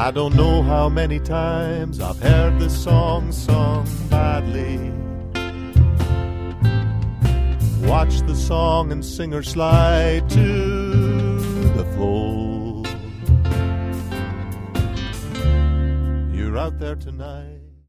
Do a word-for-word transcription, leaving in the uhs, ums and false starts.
I don't know how many times I've heard this song sung badly. Watch the song and singer slide to the floor. You're out there tonight.